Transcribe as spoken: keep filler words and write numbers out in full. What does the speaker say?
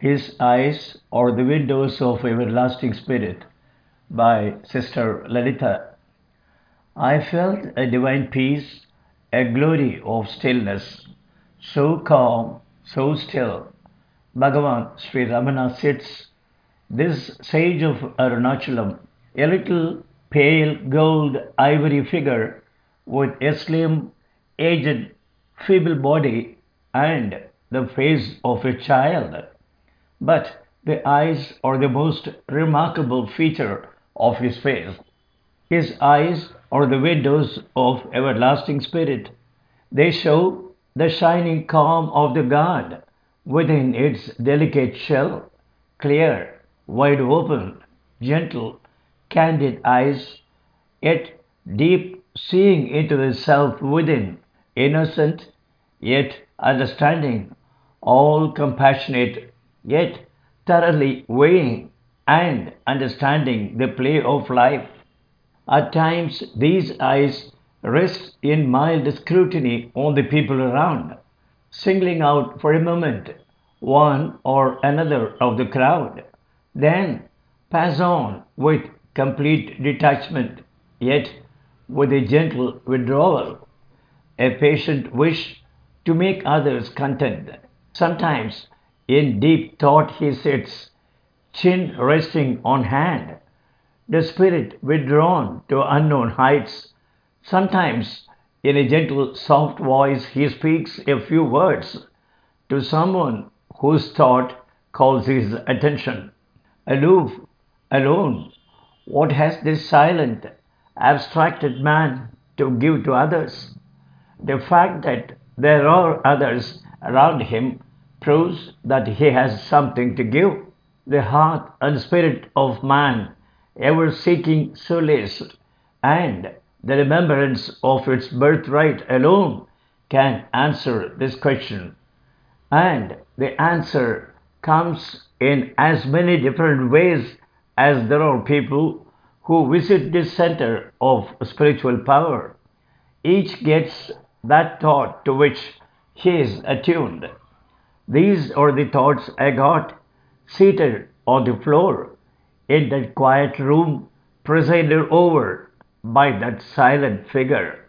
His eyes are the windows of everlasting spirit by Sister Lalita. I felt a divine peace, a glory of stillness, so calm, so still. Bhagavan Sri Ramana sits, this sage of Arunachalam, a little pale gold ivory figure with a slim, aged, feeble body and the face of a child. But the eyes are the most remarkable feature of his face. His eyes are the windows of everlasting spirit. They show the shining calm of the God within its delicate shell, clear, wide open, gentle, candid eyes, yet deep seeing into the self within, innocent, yet understanding, all compassionate, yet thoroughly weighing and understanding the play of life. At times these eyes rest in mild scrutiny on the people around, singling out for a moment one or another of the crowd, then pass on with complete detachment, yet with a gentle withdrawal, a patient wish to make others content. Sometimes in deep thought he sits, chin resting on hand, the spirit withdrawn to unknown heights. Sometimes, in a gentle, soft voice, he speaks a few words to someone whose thought calls his attention. Aloof, alone, what has this silent, abstracted man to give to others? The fact that there are others around him proves that he has something to give. The heart and spirit of man, ever seeking solace, and the remembrance of its birthright alone can answer this question. And the answer comes in as many different ways as there are people who visit this center of spiritual power. Each gets that thought to which he is attuned. These are the thoughts I got seated on the floor in that quiet room presided over by that silent figure.